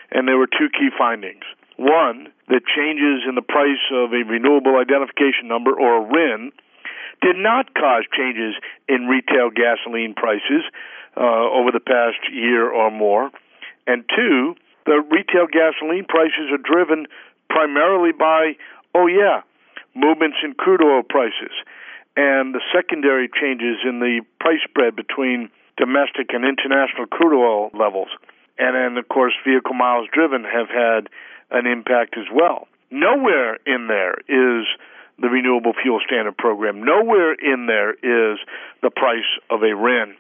and there were two key findings. One, that changes in the price of a renewable identification number, or RIN, did not cause changes in retail gasoline prices over the past year or more. And two, the retail gasoline prices are driven primarily by, movements in crude oil prices and the secondary changes in the price spread between domestic and international crude oil levels. And then, of course, vehicle miles driven have had an impact as well. Nowhere in there is the Renewable Fuel Standard Program. Nowhere in there is the price of a RIN.